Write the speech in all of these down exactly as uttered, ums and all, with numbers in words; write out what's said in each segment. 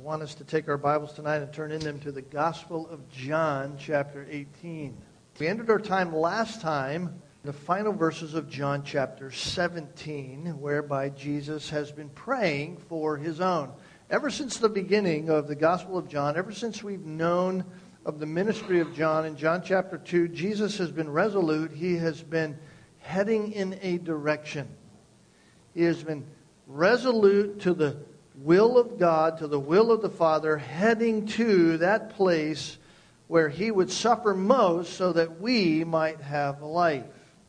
want us to take our Bibles tonight and turn in them to the Gospel of John, chapter eighteen. We ended our time last time in the final verses of John chapter seventeen, whereby Jesus has been praying for his own. Ever since the beginning of the Gospel of John, ever since we've known of the ministry of John in John chapter two, Jesus has been resolute. He has been heading in a direction. He has been resolute to the will of God, to the will of the Father, heading to that place where he would suffer most so that we might have life.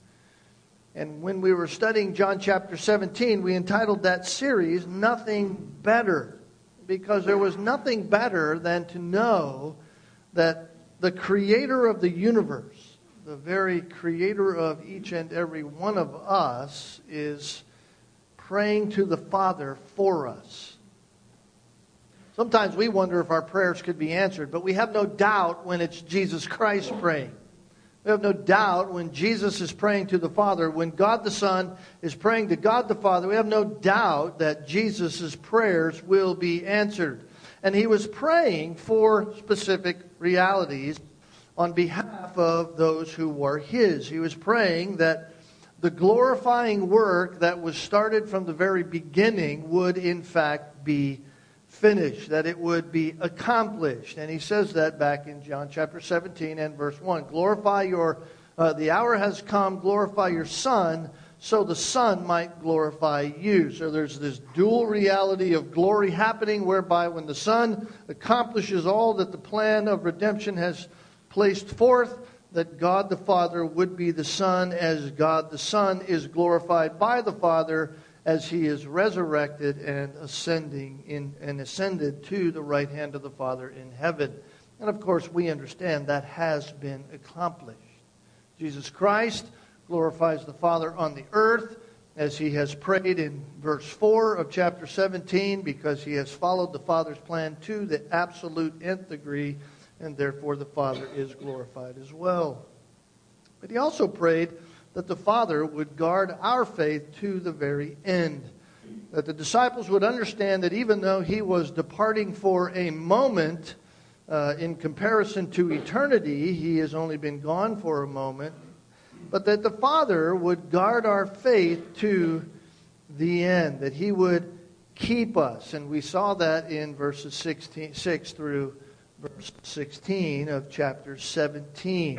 And when we were studying John chapter seventeen, we entitled that series, Nothing Better, because there was nothing better than to know that the creator of the universe, the very creator of each and every one of us, is praying to the Father for us. Sometimes we wonder if our prayers could be answered, but we have no doubt when it's Jesus Christ praying. We have no doubt when Jesus is praying to the Father, when God the Son is praying to God the Father, we have no doubt that Jesus' prayers will be answered. And he was praying for specific realities on behalf of those who were his. He was praying that the glorifying work that was started from the very beginning would in fact be finished, that it would be accomplished. And he says that back in John chapter seventeen and verse one. Glorify your, uh, the hour has come, glorify your Son, so the Son might glorify you. So there's this dual reality of glory happening, whereby when the Son accomplishes all that the plan of redemption has placed forth, that God the Father would be the Son, as God the Son is glorified by the Father as he is resurrected and ascending in and ascended to the right hand of the Father in heaven. And of course, we understand that has been accomplished. Jesus Christ glorifies the Father on the earth, as he has prayed in verse four of chapter seventeen, because he has followed the Father's plan to the absolute nth degree, and therefore the Father is glorified as well. But he also prayed that the Father would guard our faith to the very end. That the disciples would understand that even though he was departing for a moment, uh, in comparison to eternity, he has only been gone for a moment, but that the Father would guard our faith to the end, that he would keep us. And we saw that in verses sixteen, six through verse sixteen of chapter seventeen,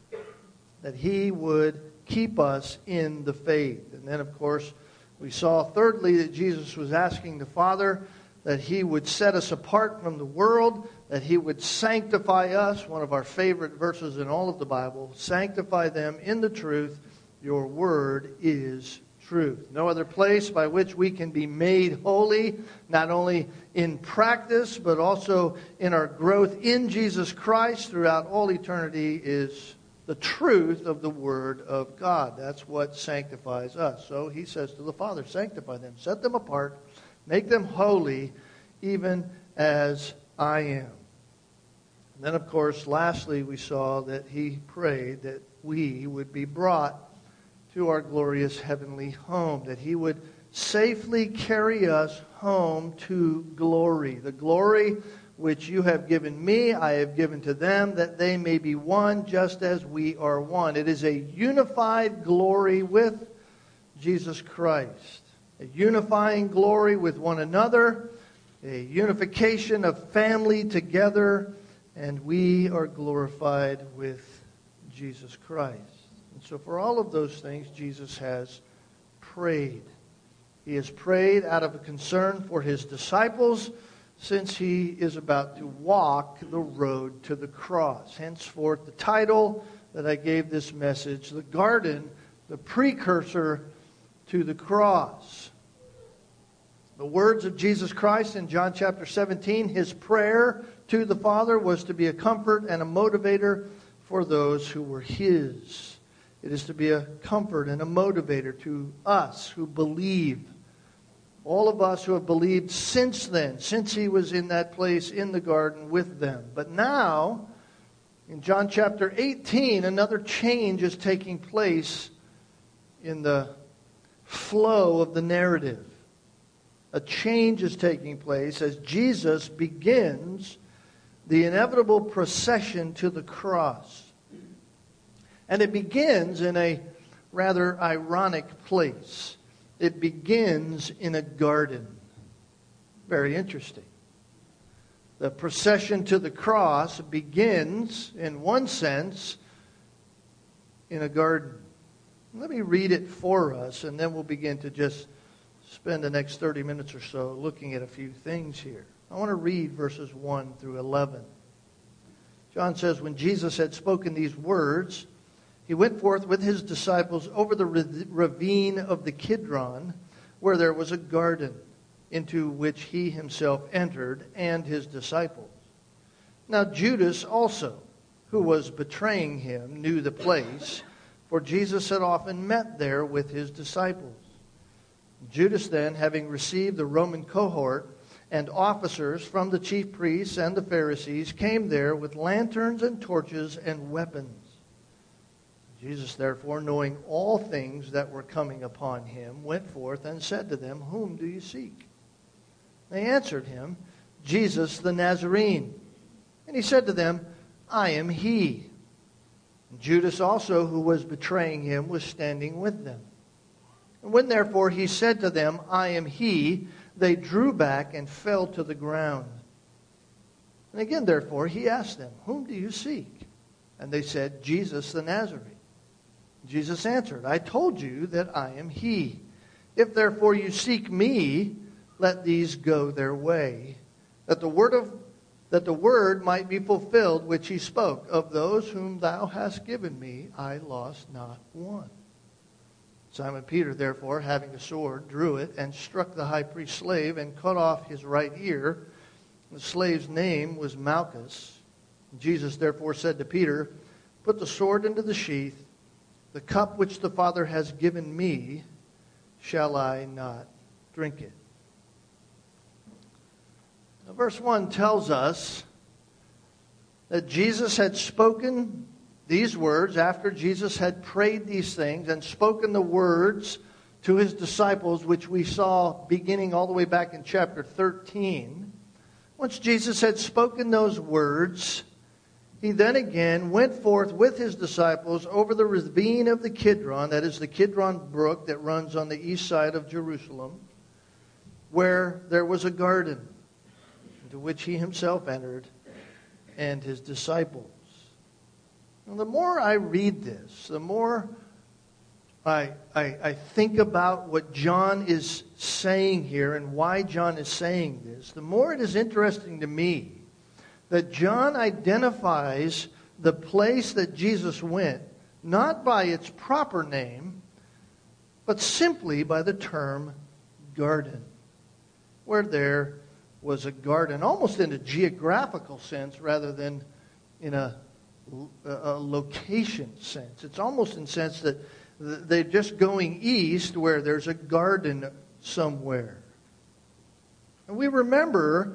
that he would keep us in the faith. And then, of course, we saw thirdly that Jesus was asking the Father that he would set us apart from the world, that he would sanctify us, one of our favorite verses in all of the Bible, sanctify them in the truth. Your word is truth. No other place by which we can be made holy, not only in practice, but also in our growth in Jesus Christ throughout all eternity, is the truth of the Word of God. That's what sanctifies us. So he says to the Father, sanctify them, set them apart, make them holy, even as I am. And then, of course, lastly, we saw that he prayed that we would be brought to our glorious heavenly home, that he would safely carry us home to glory. The glory which you have given me, I have given to them, that they may be one, just as we are one. It is a unified glory with Jesus Christ. A unifying glory with one another. A unification of family together. And we are glorified with Jesus Christ. And so for all of those things, Jesus has prayed. He has prayed out of a concern for his disciples, since he is about to walk the road to the cross. Henceforth, the title that I gave this message, The Garden, the Precursor to the Cross. The words of Jesus Christ in John chapter seventeen, his prayer to the Father was to be a comfort and a motivator for those who were his. It is to be a comfort and a motivator to us who believe. All of us who have believed since then, since he was in that place in the garden with them. But now, in John chapter eighteen, another change is taking place in the flow of the narrative. a change is taking place as Jesus begins the inevitable procession to the cross. And it begins in a rather ironic place. It begins in a garden. Very interesting. The procession to the cross begins, in one sense, in a garden. Let me read it for us, and then we'll begin to just spend the next thirty minutes or so looking at a few things here. I want to read verses one through eleven. John says, when Jesus had spoken these words, he went forth with his disciples over the ravine of the Kidron, where there was a garden, into which he himself entered, and his disciples. Now Judas also, who was betraying him, knew the place, for Jesus had often met there with his disciples. Judas then, having received the Roman cohort and officers from the chief priests and the Pharisees, came there with lanterns and torches and weapons. Jesus, therefore, knowing all things that were coming upon him, went forth and said to them, whom do you seek? They answered him, Jesus the Nazarene. And he said to them, I am he. And Judas also, who was betraying him, was standing with them. And when therefore he said to them, I am he, they drew back and fell to the ground. And again, therefore, he asked them, whom do you seek? And they said, Jesus the Nazarene. Jesus answered, I told you that I am he. If therefore you seek me, let these go their way, that the word of that the word might be fulfilled which he spoke, of those whom thou hast given me, I lost not one. Simon Peter, therefore, having a sword, drew it and struck the high priest's slave and cut off his right ear. The slave's name was Malchus. Jesus therefore said to Peter, put the sword into the sheath. The cup which the Father has given me, shall I not drink it? Now, verse one tells us that Jesus had spoken these words after Jesus had prayed these things and spoken the words to his disciples, which we saw beginning all the way back in chapter thirteen. Once Jesus had spoken those words, he then again went forth with his disciples over the ravine of the Kidron, that is the Kidron brook that runs on the east side of Jerusalem, where there was a garden, into which he himself entered, and his disciples. Now, the more I read this, the more I, I, I think about what John is saying here and why John is saying this, the more it is interesting to me that John identifies the place that Jesus went, not by its proper name, but simply by the term garden, where there was a garden, almost in a geographical sense rather than in a, a location sense. It's almost in the sense that they're just going east where there's a garden somewhere. And we remember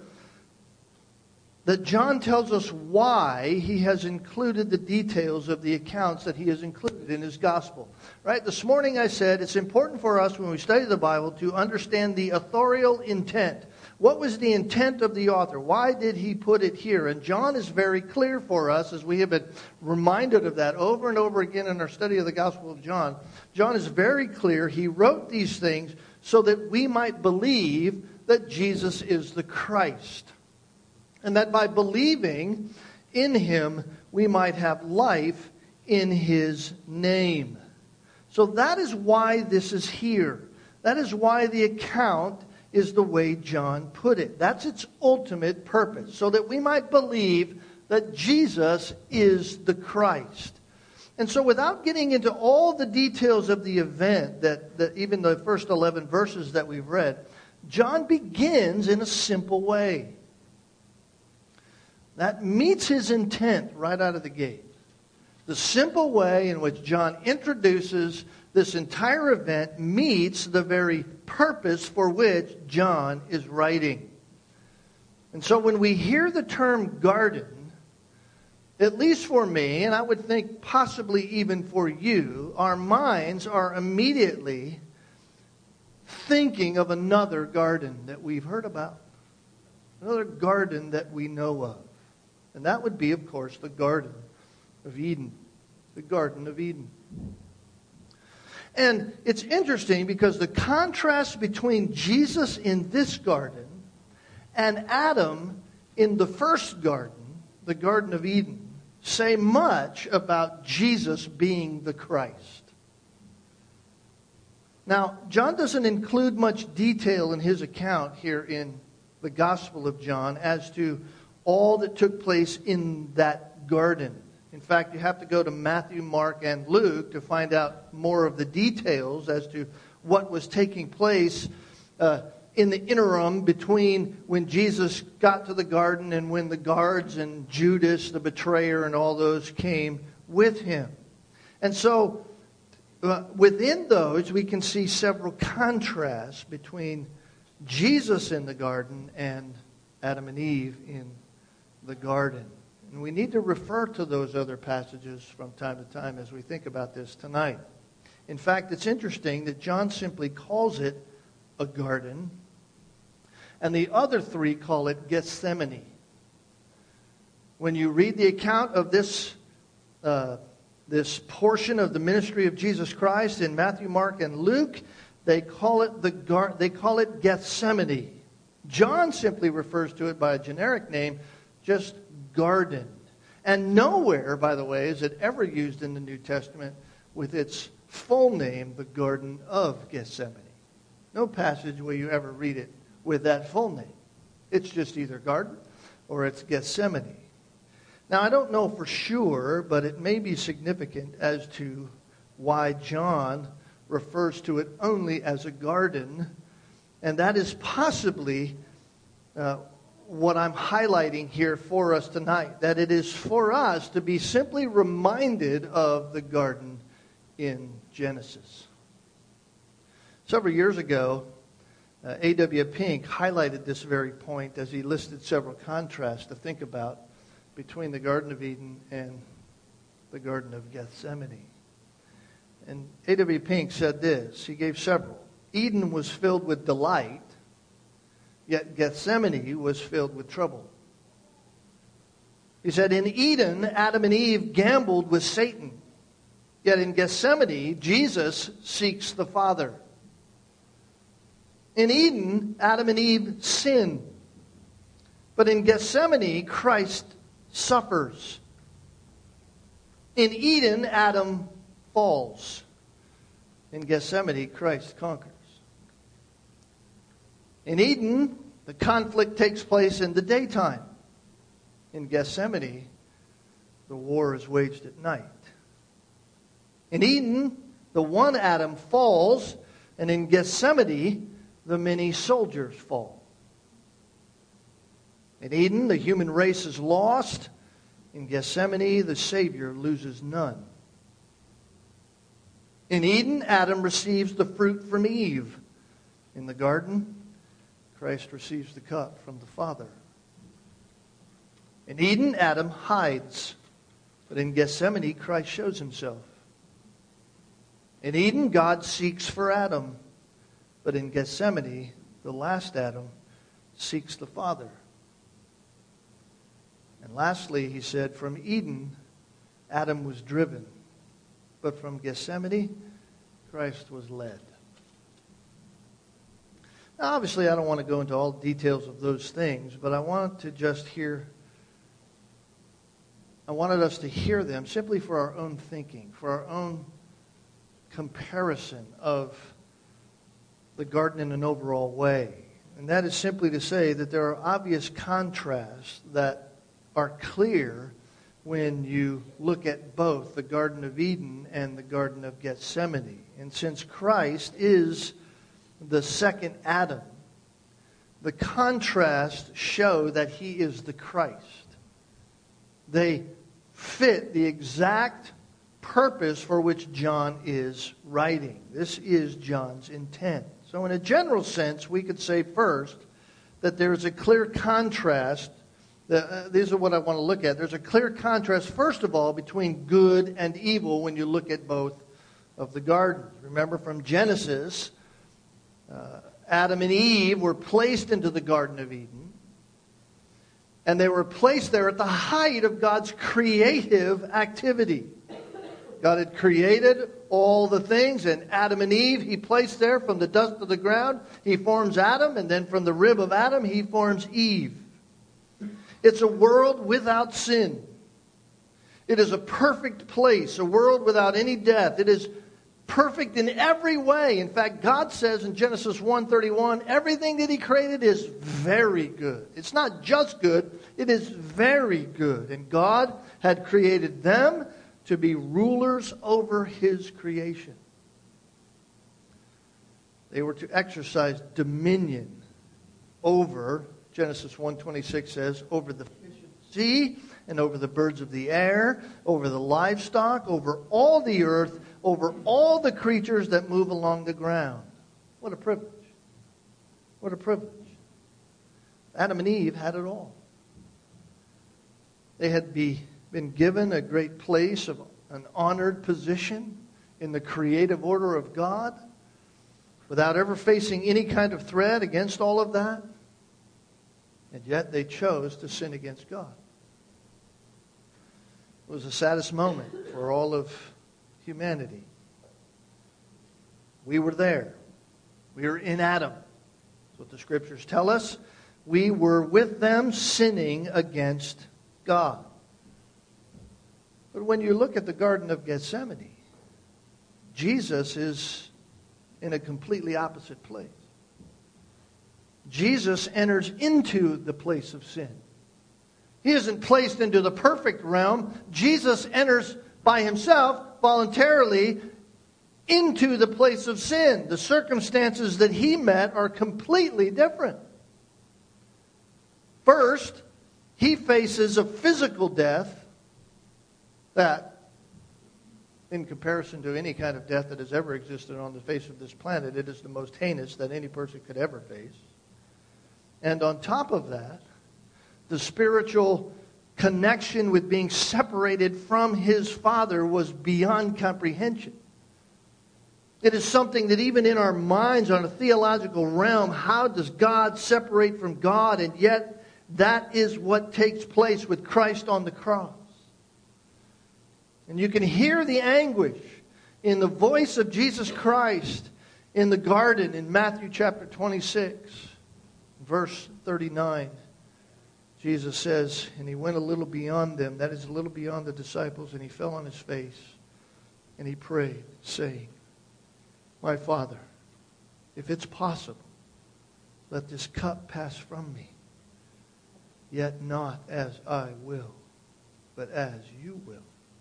that John tells us why he has included the details of the accounts that he has included in his gospel. Right? This morning I said it's important for us when we study the Bible to understand the authorial intent. What was the intent of the author? Why did he put it here? And John is very clear for us, as we have been reminded of that over and over again in our study of the Gospel of John. John is very clear. He wrote these things so that we might believe that Jesus is the Christ. And that by believing in him, we might have life in his name. So that is why this is here. That is why the account is the way John put it. That's its ultimate purpose, so that we might believe that Jesus is the Christ. And so without getting into all the details of the event, that, that even the first eleven verses that we've read, John begins in a simple way. That meets his intent right out of the gate. The simple way in which John introduces this entire event meets the very purpose for which John is writing. And so when we hear the term garden, at least for me, and I would think possibly even for you, our minds are immediately thinking of another garden that we've heard about. Another garden that we know of. And that would be, of course, the Garden of Eden. The Garden of Eden. And it's interesting because the contrast between Jesus in this garden and Adam in the first garden, the Garden of Eden, say much about Jesus being the Christ. Now, John doesn't include much detail in his account here in the Gospel of John as to all that took place in that garden. In fact, you have to go to Matthew, Mark, and Luke to find out more of the details as to what was taking place uh, in the interim between when Jesus got to the garden and when the guards and Judas, the betrayer, and all those came with him. And so, uh, within those, we can see several contrasts between Jesus in the garden and Adam and Eve in the garden. And we need to refer to those other passages from time to time as we think about this tonight. In fact, it's interesting that John simply calls it a garden, and the other three call it Gethsemane. When you read the account of this, uh, this portion of the ministry of Jesus Christ in Matthew, Mark, and Luke, they call it the gar- they call it Gethsemane. John simply refers to it by a generic name, just garden. And nowhere, by the way, is it ever used in the New Testament with its full name, the Garden of Gethsemane. No passage where you ever read it with that full name. It's just either garden or it's Gethsemane. Now, I don't know for sure, but it may be significant as to why John refers to it only as a garden, and that is possibly uh, what I'm highlighting here for us tonight, that it is for us to be simply reminded of the garden in Genesis. Several years ago, uh, A W Pink highlighted this very point as he listed several contrasts to think about between the Garden of Eden and the Garden of Gethsemane. And A W Pink said this, he gave several. Eden was filled with delight, yet Gethsemane was filled with trouble. He said, in Eden, Adam and Eve gambled with Satan. Yet in Gethsemane, Jesus seeks the Father. In Eden, Adam and Eve sin. But in Gethsemane, Christ suffers. In Eden, Adam falls. In Gethsemane, Christ conquers. In Eden, the conflict takes place in the daytime. In Gethsemane, the war is waged at night. In Eden, the one Adam falls, and in Gethsemane, the many soldiers fall. In Eden, the human race is lost. In Gethsemane, the Savior loses none. In Eden, Adam receives the fruit from Eve. In the garden, Christ receives the cup from the Father. In Eden, Adam hides. But in Gethsemane, Christ shows himself. In Eden, God seeks for Adam. But in Gethsemane, the last Adam seeks the Father. And lastly, he said, from Eden, Adam was driven. But from Gethsemane, Christ was led. Now, obviously, I don't want to go into all details of those things, but I wanted to just hear, I wanted us to hear them simply for our own thinking, for our own comparison of the garden in an overall way. And that is simply to say that there are obvious contrasts that are clear when you look at both the Garden of Eden and the Garden of Gethsemane. And since Christ is the second Adam, the contrasts show that he is the Christ. They fit the exact purpose for which John is writing. This is John's intent. So in a general sense, we could say first that there is a clear contrast. Uh, these are what I want to look at. There's a clear contrast, first of all, between good and evil when you look at both of the gardens. Remember from Genesis, uh, Adam and Eve were placed into the Garden of Eden. And they were placed there at the height of God's creative activity. God had created all the things, and Adam and Eve He placed there from the dust of the ground. He forms Adam, and then from the rib of Adam He forms Eve. It's a world without sin. It is a perfect place, a world without any death. It is perfect in every way. In fact, God says in Genesis one thirty-one, everything that He created is very good. It's not just good, it is very good. And God had created them to be rulers over His creation. They were to exercise dominion over, Genesis one twenty-six says, over the fish of the sea and over the birds of the air, over the livestock, over all the earth, over all the creatures that move along the ground. What a privilege. What a privilege. Adam and Eve had it all. They had be, been given a great place of an honored position in the creative order of God without ever facing any kind of threat against all of that. And yet they chose to sin against God. It was the saddest moment for all of humanity. We were there. We were in Adam. That's what the Scriptures tell us. We were with them sinning against God. But when you look at the Garden of Gethsemane, Jesus is in a completely opposite place. Jesus enters into the place of sin. He isn't placed into the perfect realm. Jesus enters by Himself, voluntarily, into the place of sin. The circumstances that He met are completely different. First, He faces a physical death that, in comparison to any kind of death that has ever existed on the face of this planet, it is the most heinous that any person could ever face. And on top of that, the spiritual connection with being separated from His Father was beyond comprehension. It is something that even in our minds on a theological realm, how does God separate from God? And yet that is what takes place with Christ on the cross. And you can hear the anguish in the voice of Jesus Christ in the garden in Matthew chapter twenty-six, verse thirty-nine. Jesus says, and He went a little beyond them, that is a little beyond the disciples, and He fell on His face and He prayed, saying, my Father, if it's possible, let this cup pass from me. Yet not as I will, but as You will.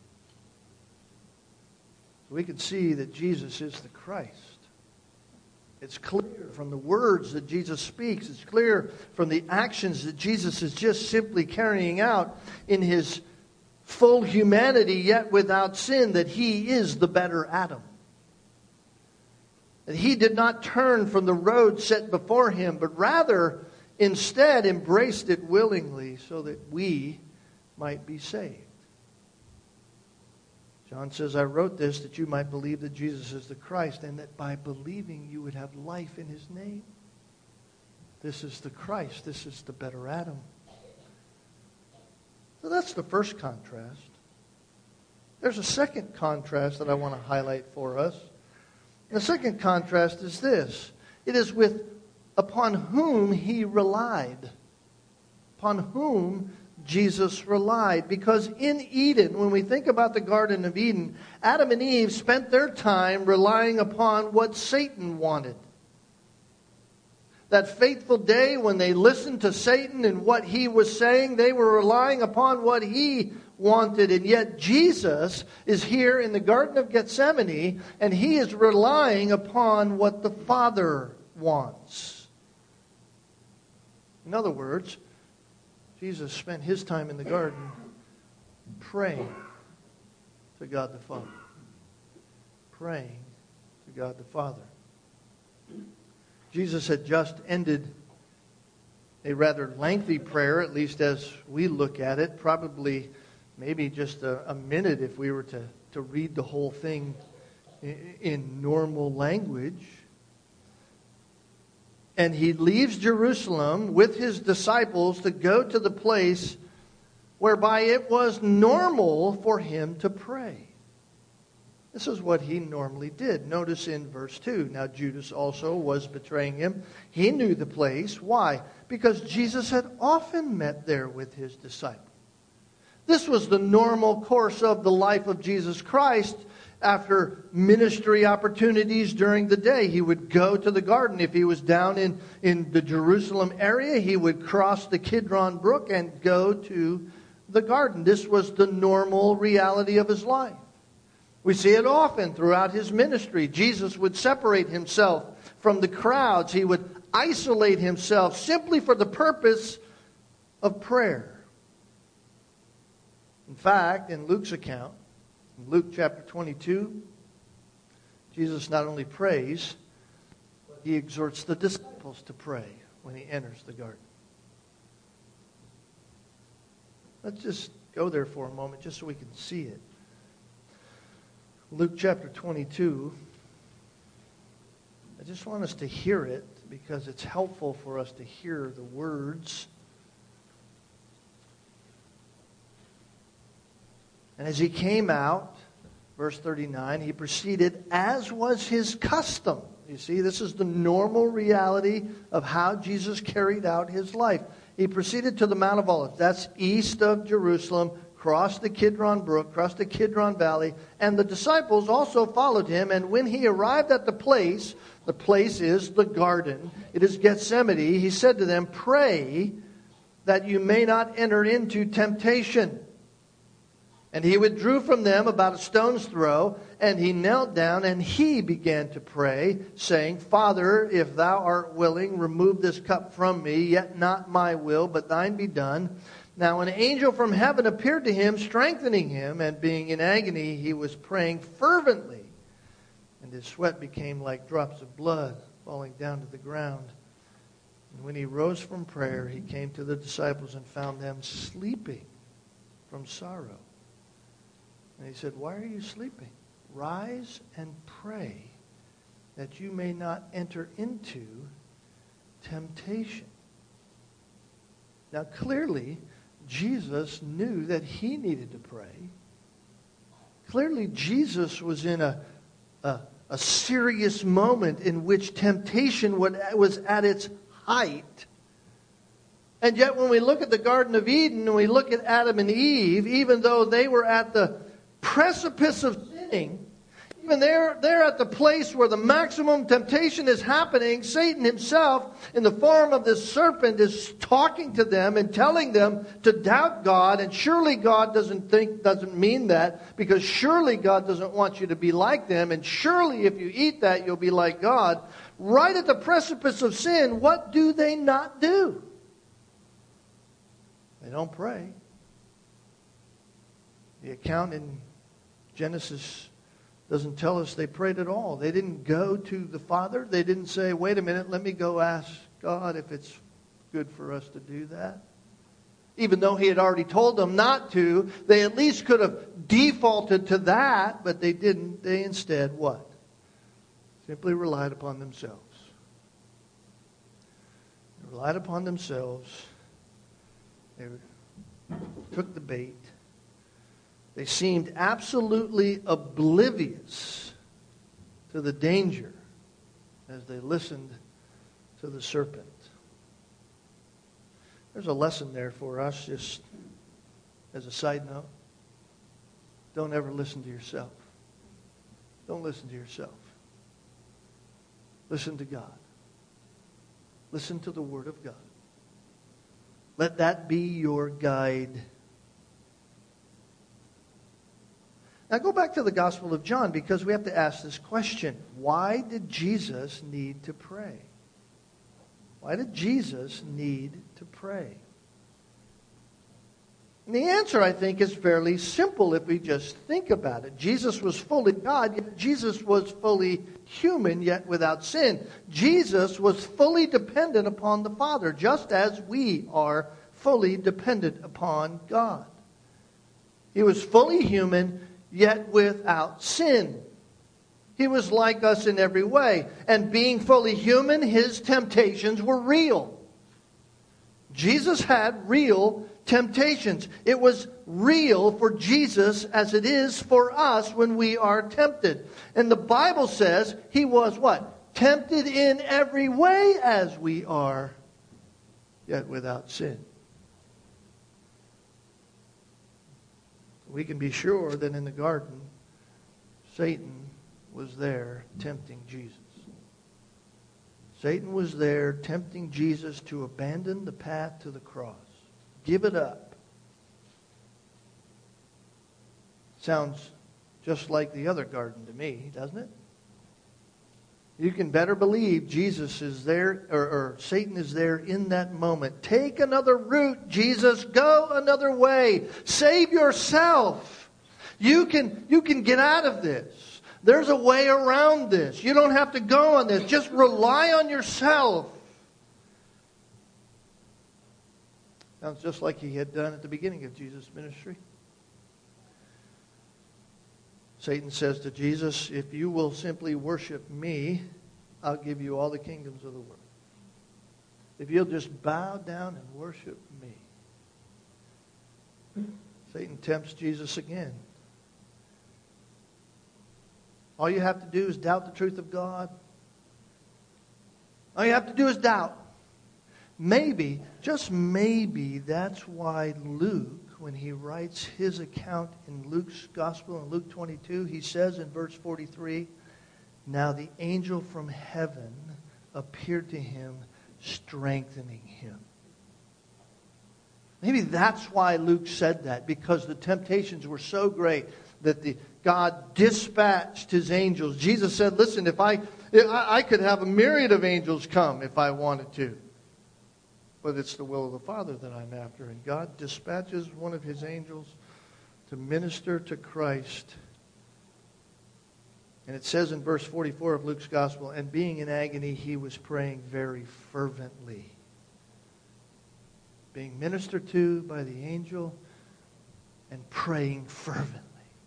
So we can see that Jesus is the Christ. It's clear from the words that Jesus speaks. It's clear from the actions that Jesus is just simply carrying out in His full humanity, yet without sin, that He is the better Adam. That He did not turn from the road set before Him, but rather instead embraced it willingly so that we might be saved. John says, I wrote this that you might believe that Jesus is the Christ, and that by believing you would have life in His name. This is the Christ. This is the better Adam. So that's the first contrast. There's a second contrast that I want to highlight for us. And the second contrast is this. It is with upon whom He relied. Upon whom Jesus relied. Because in Eden, when we think about the Garden of Eden, Adam and Eve spent their time relying upon what Satan wanted. That fateful day when they listened to Satan and what he was saying, they were relying upon what he wanted. And yet Jesus is here in the Garden of Gethsemane, and He is relying upon what the Father wants. In other words, Jesus spent His time in the garden praying to God the Father. Praying to God the Father. Jesus had just ended a rather lengthy prayer, at least as we look at it. Probably maybe just a, a minute if we were to, to read the whole thing in, in normal language. And he leaves Jerusalem with his disciples to go to the place whereby it was normal for him to pray. This is what he normally did. Notice in verse two. Now Judas also was betraying him. He knew the place. Why? Because Jesus had often met there with his disciples. This was the normal course of the life of Jesus Christ. After ministry opportunities during the day, he would go to the garden. If he was down in, in the Jerusalem area, he would cross the Kidron Brook and go to the garden. This was the normal reality of his life. We see it often throughout his ministry. Jesus would separate himself from the crowds. He would isolate himself simply for the purpose of prayer. In fact, in Luke's account, in Luke chapter twenty-two, Jesus not only prays, but he exhorts the disciples to pray when he enters the garden. Let's just go there for a moment just so we can see it. Luke chapter twenty-two. I just want us to hear it because it's helpful for us to hear the words. And as he came out, verse thirty-nine, he proceeded as was his custom. You see, this is the normal reality of how Jesus carried out his life. He proceeded to the Mount of Olives. That's east of Jerusalem, crossed the Kidron Brook, crossed the Kidron Valley, and the disciples also followed him. And when he arrived at the place, the place is the garden, it is Gethsemane, he said to them, "Pray that you may not enter into temptation." And he withdrew from them about a stone's throw, and he knelt down, and he began to pray, saying, "Father, if thou art willing, remove this cup from me, yet not my will, but thine be done." Now an angel from heaven appeared to him, strengthening him, and being in agony, he was praying fervently. And his sweat became like drops of blood falling down to the ground. And when he rose from prayer, he came to the disciples and found them sleeping from sorrow. And he said, "Why are you sleeping? Rise and pray that you may not enter into temptation." Now clearly, Jesus knew that he needed to pray. Clearly, Jesus was in a, a, a serious moment in which temptation would, was at its height. And yet when we look at the Garden of Eden and we look at Adam and Eve, even though they were at the precipice of sinning, even there, they're at the place where the maximum temptation is happening, Satan himself, in the form of this serpent, is talking to them and telling them to doubt God. And surely God doesn't think, doesn't mean that, because surely God doesn't want you to be like them. And surely if you eat that, you'll be like God. Right at the precipice of sin, what do they not do? They don't pray. The account in Genesis doesn't tell us they prayed at all. They didn't go to the Father. They didn't say, "Wait a minute, let me go ask God if it's good for us to do that." Even though he had already told them not to, they at least could have defaulted to that, but they didn't. They instead, what? Simply relied upon themselves. They relied upon themselves. They took the bait. They seemed absolutely oblivious to the danger as they listened to the serpent. There's a lesson there for us, just as a side note. Don't ever listen to yourself. Don't listen to yourself. Listen to God. Listen to the Word of God. Let that be your guide. Now go back to the Gospel of John, because we have to ask this question. Why did Jesus need to pray? Why did Jesus need to pray? And the answer, I think, is fairly simple if we just think about it. Jesus was fully God, yet Jesus was fully human, yet without sin. Jesus was fully dependent upon the Father, just as we are fully dependent upon God. He was fully human, yet without sin. He was like us in every way. And being fully human, his temptations were real. Jesus had real temptations. It was real for Jesus as it is for us when we are tempted. And the Bible says he was what? Tempted in every way as we are, yet without sin. We can be sure that in the garden, Satan was there tempting Jesus. Satan was there tempting Jesus to abandon the path to the cross. Give it up. Sounds just like the other garden to me, doesn't it? You can better believe Jesus is there, or, or Satan is there in that moment. Take another route, Jesus. Go another way. Save yourself. You can, you can get out of this. There's a way around this. You don't have to go on this. Just rely on yourself. Sounds just like he had done at the beginning of Jesus' ministry. Satan says to Jesus, if you will simply worship me, I'll give you all the kingdoms of the world. If you'll just bow down and worship me. Satan tempts Jesus again. All you have to do is doubt the truth of God. All you have to do is doubt. Maybe, just maybe, that's why Luke, when he writes his account in Luke's Gospel, in Luke twenty-two, he says in verse forty-three, now the angel from heaven appeared to him, strengthening him. Maybe that's why Luke said that, because the temptations were so great that the God dispatched his angels. Jesus said, listen, if I, if I, I could have a myriad of angels come if I wanted to. But it's the will of the Father that I'm after. And God dispatches one of his angels to minister to Christ. And it says in verse forty-four of Luke's Gospel, and being in agony, he was praying very fervently. Being ministered to by the angel and praying fervently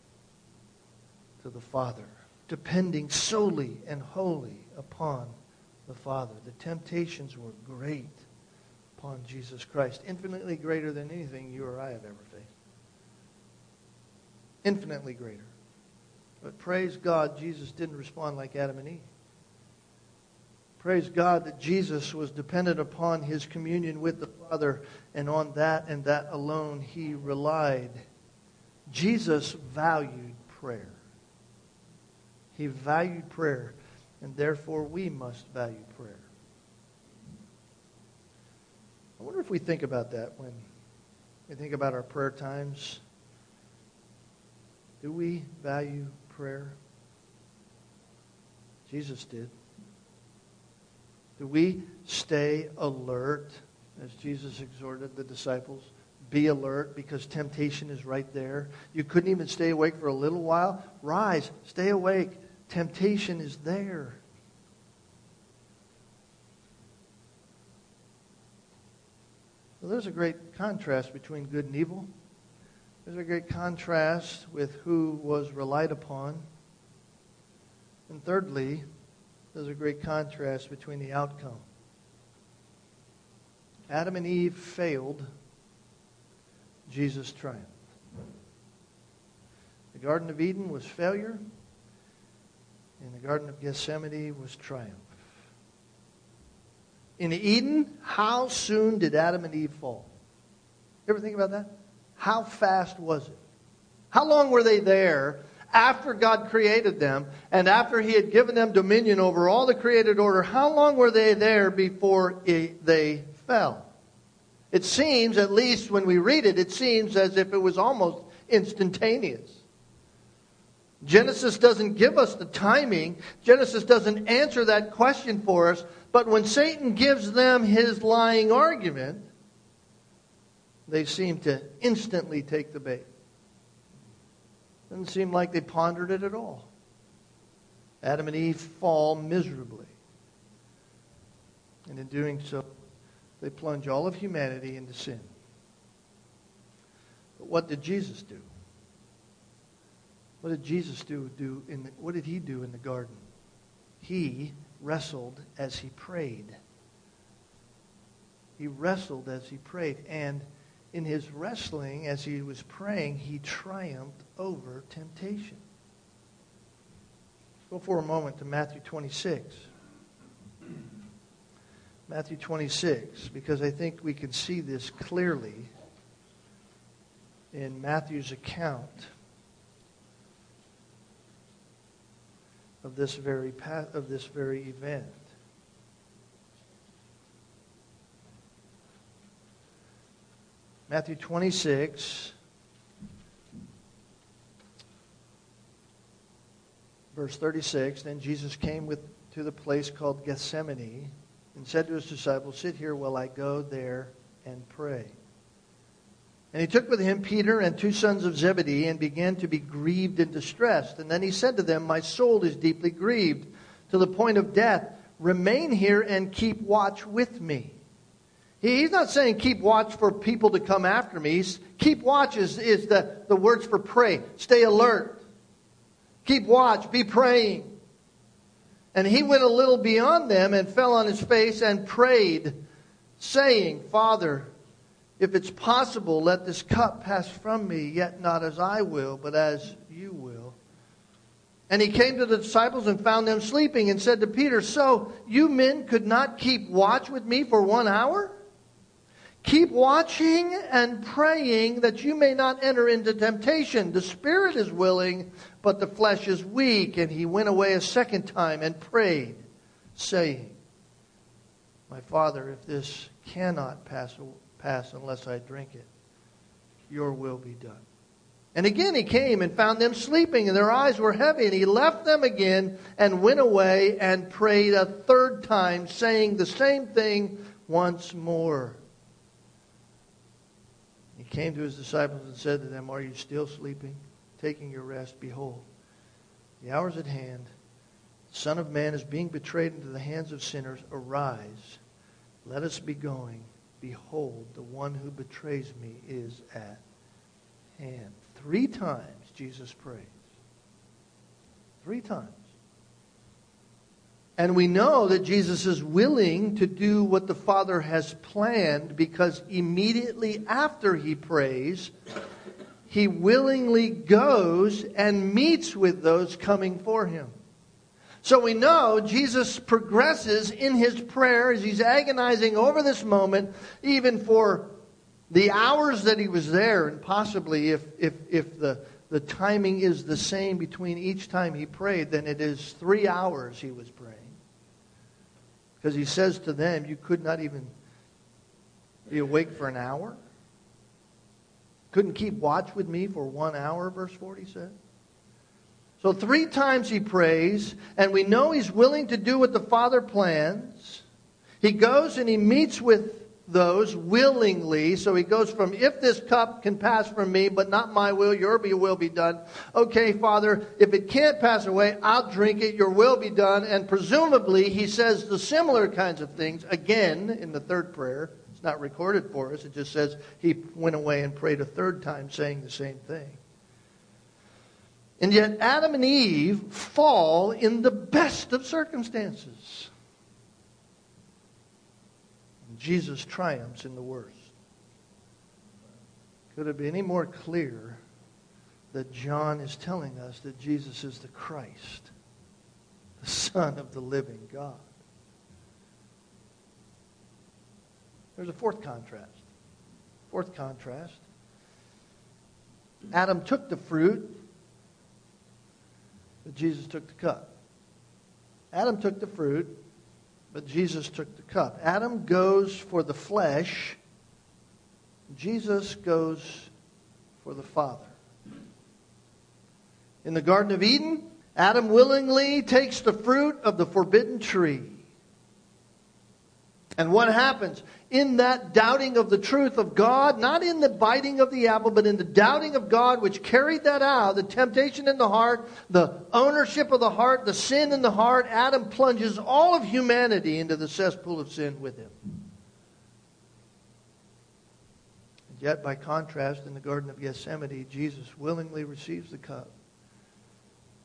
to the Father, depending solely and wholly upon the Father. The temptations were great upon Jesus Christ, infinitely greater than anything you or I have ever faced. Infinitely greater. But praise God, Jesus didn't respond like Adam and Eve. Praise God that Jesus was dependent upon his communion with the Father, and on that and that alone he relied. Jesus valued prayer. He valued prayer, and therefore we must value prayer. I wonder if we think about that when we think about our prayer times. Do we value prayer? Jesus did. Do we stay alert, as Jesus exhorted the disciples? Be alert, because temptation is right there. You couldn't even stay awake for a little while. Rise, stay awake. Temptation is there. Well, there's a great contrast between good and evil. There's a great contrast with who was relied upon. And thirdly, there's a great contrast between the outcome. Adam and Eve failed. Jesus triumphed. The Garden of Eden was failure, and the Garden of Gethsemane was triumph. In Eden, how soon did Adam and Eve fall? You ever think about that? How fast was it? How long were they there after God created them and after he had given them dominion over all the created order? How long were they there before it, they fell? It seems, at least when we read it, it seems as if it was almost instantaneous. Genesis doesn't give us the timing. Genesis doesn't answer that question for us. But when Satan gives them his lying argument, they seem to instantly take the bait. Doesn't seem like they pondered it at all. Adam and Eve fall miserably. And in doing so, they plunge all of humanity into sin. But what did Jesus do? What did Jesus do? do in the, what did he do in the garden? He wrestled as he prayed. He wrestled as he prayed. And in his wrestling, as he was praying, he triumphed over temptation. Go for a moment to Matthew twenty-six. Matthew twenty-six, because I think we can see this clearly in Matthew's account of this very of this very event. Matthew twenty-six, verse thirty-six, then Jesus came with to the place called Gethsemane and said to his disciples, sit here while I go there and pray. And he took with him Peter and two sons of Zebedee and began to be grieved and distressed. And then he said to them, my soul is deeply grieved to the point of death. Remain here and keep watch with me. He's not saying keep watch for people to come after me. He's, keep watch is, is the, the words for pray. Stay alert. Keep watch. Be praying. And he went a little beyond them and fell on his face and prayed, saying, Father, if it's possible, let this cup pass from me, yet not as I will, but as you will. And he came to the disciples and found them sleeping and said to Peter, so you men could not keep watch with me for one hour? Keep watching and praying that you may not enter into temptation. The spirit is willing, but the flesh is weak. And he went away a second time and prayed, saying, my Father, if this cannot pass away, pass unless I drink it, your will be done. And again he came and found them sleeping, and their eyes were heavy, and he left them again and went away and prayed a third time, saying the same thing once more. He came to his disciples and said to them, are you still sleeping, taking your rest? Behold, the hour is at hand. The Son of Man is being betrayed into the hands of sinners. Arise, let us be going. Behold, the one who betrays me is at hand. Three times Jesus prays. Three times. And we know that Jesus is willing to do what the Father has planned, because immediately after he prays, he willingly goes and meets with those coming for him. So we know Jesus progresses in his prayer as he's agonizing over this moment, even for the hours that he was there, and possibly if, if, if the, the timing is the same between each time he prayed, then it is three hours he was praying. Because he says to them, you could not even be awake for an hour? Couldn't keep watch with me for one hour, verse forty says. So three times he prays, and we know he's willing to do what the Father plans. He goes and he meets with those willingly. So he goes from, if this cup can pass from me, but not my will, your will be done. Okay, Father, if it can't pass away, I'll drink it, your will be done. And presumably he says the similar kinds of things again in the third prayer. It's not recorded for us. It just says he went away and prayed a third time saying the same thing. And yet Adam and Eve fall in the best of circumstances. And Jesus triumphs in the worst. Could it be any more clear that John is telling us that Jesus is the Christ, the Son of the living God? There's a fourth contrast. Fourth contrast. Adam took the fruit, but Jesus took the cup. Adam took the fruit, but Jesus took the cup. Adam goes for the flesh. Jesus goes for the Father. In the Garden of Eden, Adam willingly takes the fruit of the forbidden tree. And what happens? In that doubting of the truth of God, not in the biting of the apple, but in the doubting of God which carried that out, the temptation in the heart, the ownership of the heart, the sin in the heart, Adam plunges all of humanity into the cesspool of sin with him. And yet, by contrast, in the Garden of Gethsemane, Jesus willingly receives the cup.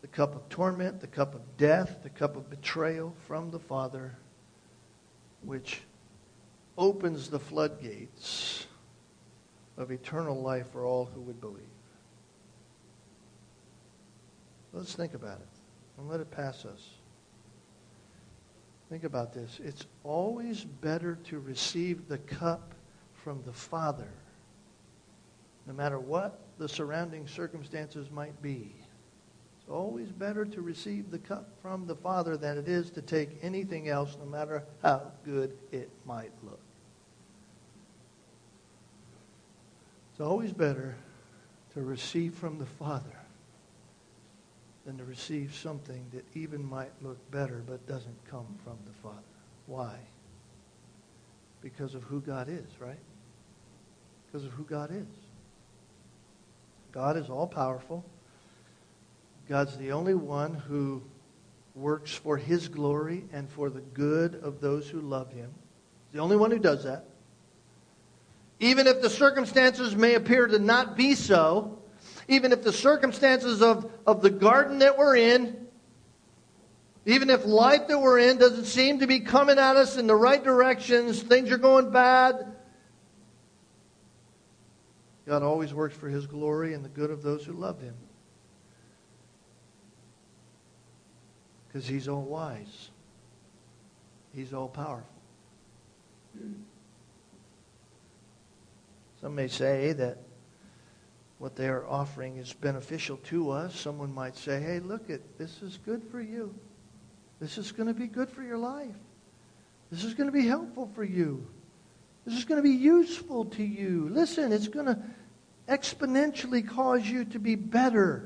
the cup of torment, the cup of death, the cup of betrayal from the Father, which opens the floodgates of eternal life for all who would believe. Let's think about it. Don't let it pass us. Think about this. It's always better to receive the cup from the Father, no matter what the surrounding circumstances might be. It's always better to receive the cup from the Father than it is to take anything else, no matter how good it might look. It's always better to receive from the Father than to receive something that even might look better but doesn't come from the Father. Why? Because of who God is, right? Because of who God is. God is all-powerful. God's the only one who works for His glory and for the good of those who love Him. He's the only one who does that. Even if the circumstances may appear to not be so, even if the circumstances of, of the garden that we're in, even if life that we're in doesn't seem to be coming at us in the right directions, things are going bad, God always works for His glory and the good of those who love Him. Because He's all wise. He's all powerful. Some may say that what they are offering is beneficial to us. Someone might say, hey, look, it, this is good for you. This is going to be good for your life. This is going to be helpful for you. This is going to be useful to you. Listen, it's going to exponentially cause you to be better.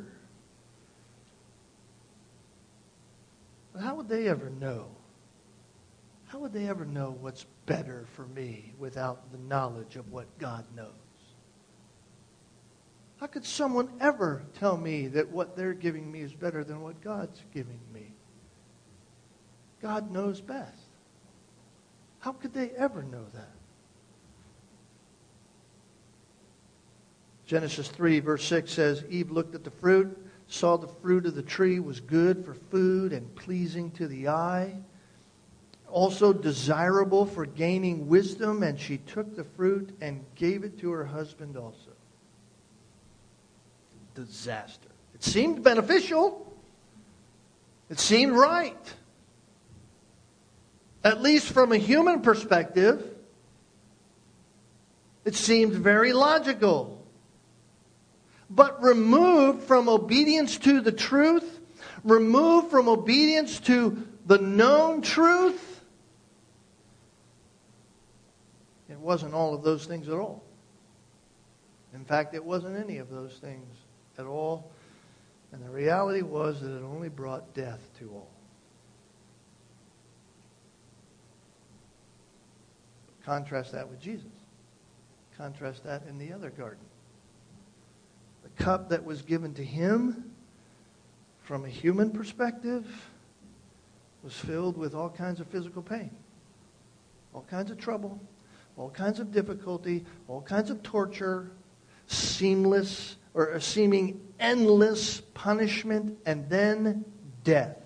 But how would they ever know? How would they ever know what's better for me without the knowledge of what God knows? How could someone ever tell me that what they're giving me is better than what God's giving me? God knows best. How could they ever know that? Genesis three, verse six says, Eve looked at the fruit, saw the fruit of the tree was good for food and pleasing to the eye, also desirable for gaining wisdom, and she took the fruit and gave it to her husband also. Disaster. It seemed beneficial. It seemed right. At least from a human perspective, it seemed very logical. But removed from obedience to the truth, removed from obedience to the known truth, it wasn't all of those things at all. In fact, it wasn't any of those things at all. And the reality was that it only brought death to all. Contrast that with Jesus. Contrast that in the other garden. The cup that was given to Him, from a human perspective, was filled with all kinds of physical pain, all kinds of trouble, all kinds of difficulty, all kinds of torture, seamless or a seeming endless punishment, and then death.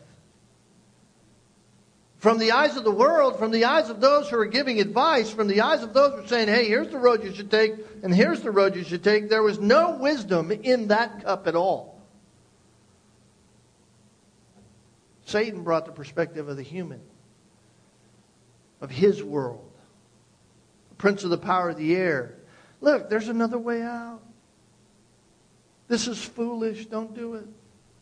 From the eyes of the world, from the eyes of those who are giving advice, from the eyes of those who are saying, hey, here's the road you should take, and here's the road you should take, there was no wisdom in that cup at all. Satan brought the perspective of the human, of his world, the prince of the power of the air. Look, there's another way out. This is foolish. Don't do it.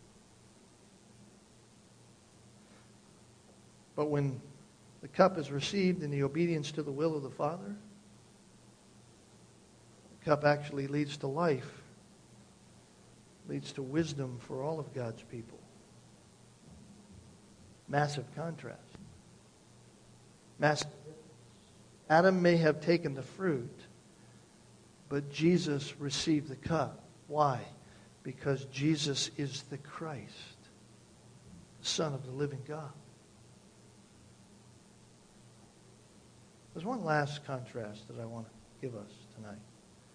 But when the cup is received in the obedience to the will of the Father, the cup actually leads to life, leads to wisdom for all of God's people. Massive contrast. Massive. Adam may have taken the fruit, but Jesus received the cup. Why? Because Jesus is the Christ, the Son of the living God. There's one last contrast that I want to give us tonight.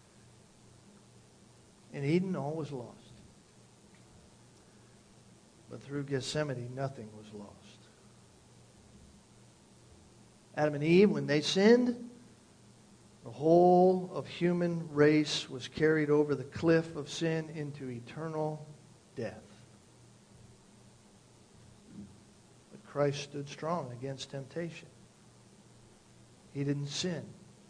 In Eden, all was lost. through Gethsemane, nothing was lost. Adam and Eve, when they sinned, the whole of human race was carried over the cliff of sin into eternal death. But Christ stood strong against temptation. He didn't sin.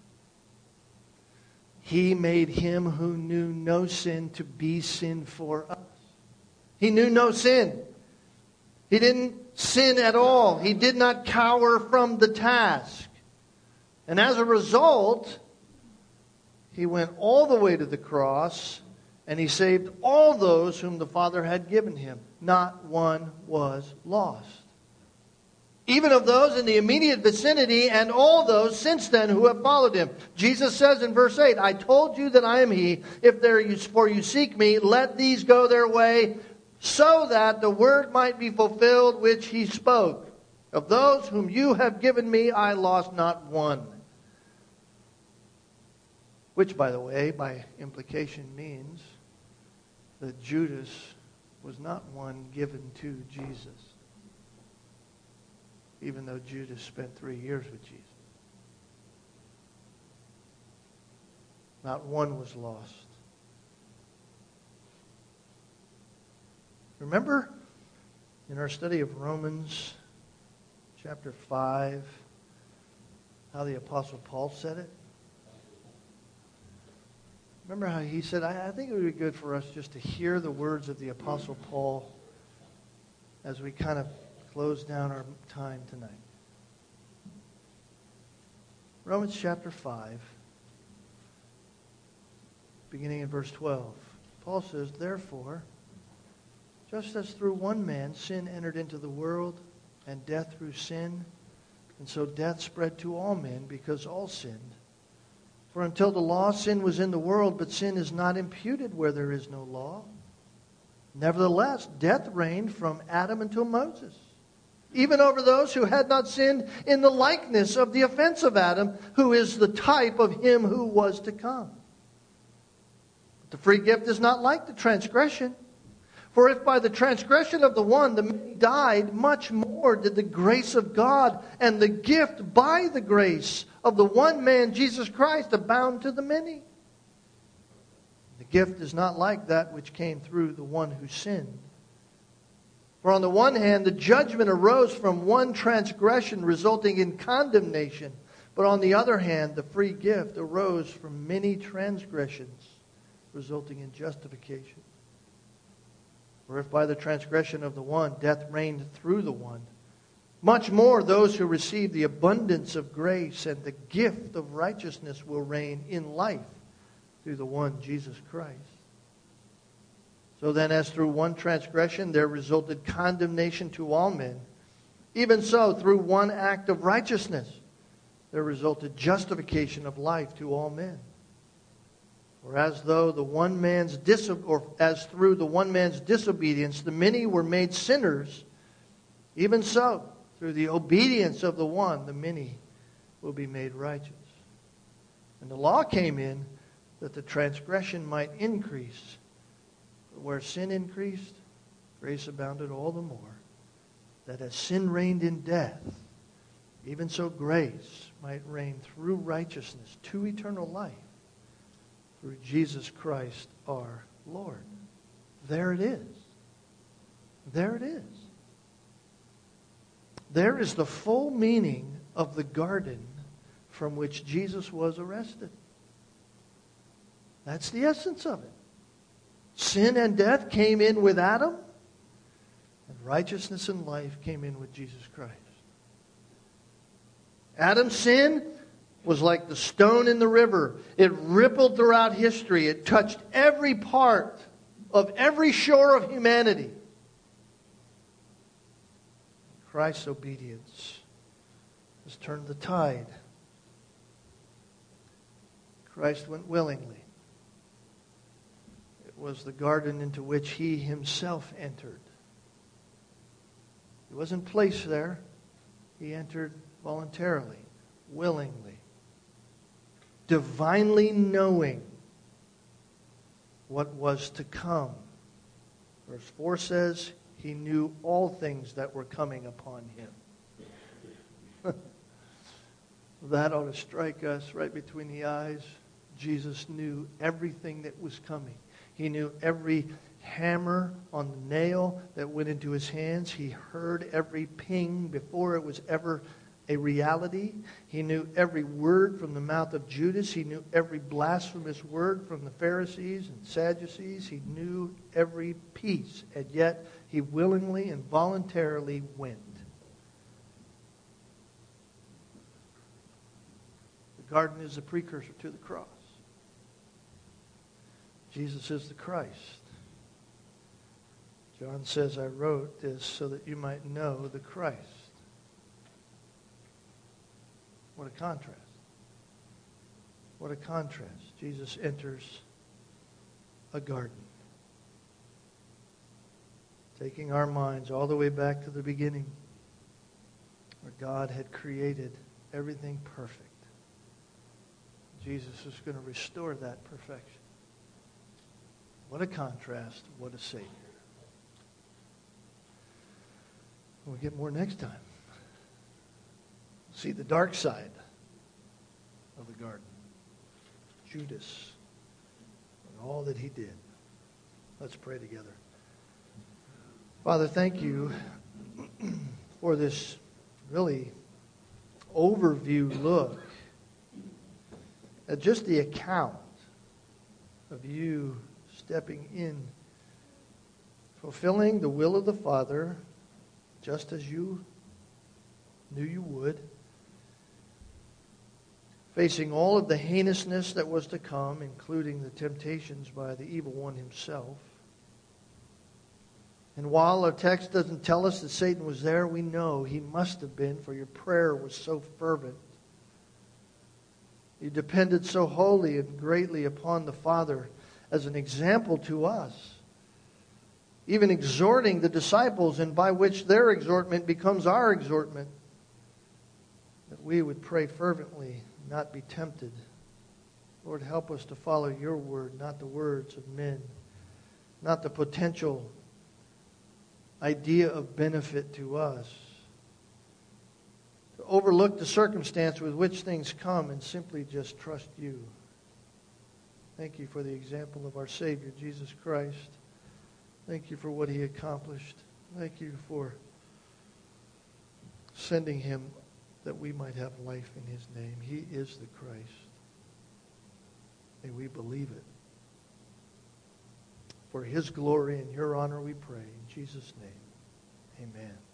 He made him who knew no sin to be sin for us. He knew no sin. He didn't sin at all. He did not cower from the task. And as a result, he went all the way to the cross and he saved all those whom the Father had given him. Not one was lost. Even of those in the immediate vicinity and all those since then who have followed him. Jesus says in verse eight, I told you that I am he. If therefore you seek me, let these go their way, so that the word might be fulfilled which he spoke. Of those whom you have given me, I lost not one. Which, by the way, by implication means that Judas was not one given to Jesus. Even though Judas spent three years with Jesus. Not one was lost. Remember in our study of Romans chapter five, how the Apostle Paul said it? Remember how he said, I, I think it would be good for us just to hear the words of the Apostle Paul as we kind of close down our time tonight. Romans chapter five, beginning in verse twelve. Paul says, therefore, just as through one man sin entered into the world, and death through sin, and so death spread to all men because all sinned. For until the law, sin was in the world, but sin is not imputed where there is no law. Nevertheless, death reigned from Adam until Moses, even over those who had not sinned in the likeness of the offense of Adam, who is the type of him who was to come. But the free gift is not like the transgression. For if by the transgression of the one the many died, much more did the grace of God and the gift by the grace of the one man, Jesus Christ, abound to the many. The gift is not like that which came through the one who sinned. For on the one hand, the judgment arose from one transgression, resulting in condemnation. But on the other hand, the free gift arose from many transgressions, resulting in justification. For if by the transgression of the one, death reigned through the one, much more those who receive the abundance of grace and the gift of righteousness will reign in life through the one, Jesus Christ. So then, as through one transgression there resulted condemnation to all men, even so through one act of righteousness there resulted justification of life to all men. For as though the one man's diso- or as through the one man's disobedience the many were made sinners, even so through the obedience of the one the many will be made righteous. And the law came in that the transgression might increase. But where sin increased, grace abounded all the more, that as sin reigned in death, even so grace might reign through righteousness to eternal life, through Jesus Christ our Lord. There it is. There it is. There is the full meaning of the garden from which Jesus was arrested. That's the essence of it. Sin and death came in with Adam, and righteousness and life came in with Jesus Christ. Adam's sin was like the stone in the river. It rippled throughout history. It touched every part of every shore of humanity. Christ's obedience has turned the tide. Christ went willingly. It was the garden into which he himself entered. He wasn't placed there. He entered voluntarily, willingly, divinely knowing what was to come. Verse four says, He knew all things that were coming upon him. That ought to strike us right between the eyes. Jesus knew everything that was coming. He knew every hammer on the nail that went into his hands. He heard every ping before it was ever a reality. He knew every word from the mouth of Judas. He knew every blasphemous word from the Pharisees and Sadducees. He knew every piece, and yet he willingly and voluntarily went. The garden is the precursor to the cross. Jesus is the Christ. John says, I wrote this so that you might know the Christ. What a contrast. What a contrast. Jesus enters a garden, taking our minds all the way back to the beginning, where God had created everything perfect. Jesus is going to restore that perfection. What a contrast. What a Savior. We'll get more next time. See the dark side of the garden. Judas and all that he did. Let's pray together. Father, thank you for this really overview look at just the account of you stepping in, fulfilling the will of the Father, just as you knew you would, facing all of the heinousness that was to come, including the temptations by the evil one himself. And while our text doesn't tell us that Satan was there, we know he must have been, for your prayer was so fervent. You depended so wholly and greatly upon the Father as an example to us, even exhorting the disciples, and by which their exhortment becomes our exhortment, that we would pray fervently, not be tempted. Lord, help us to follow your word, not the words of men, not the potential idea of benefit to us. To overlook the circumstance with which things come and simply just trust you. Thank you for the example of our Savior, Jesus Christ. Thank you for what he accomplished. Thank you for sending him that we might have life in his name. He is the Christ. May we believe it. For his glory and your honor we pray. In Jesus' name, amen.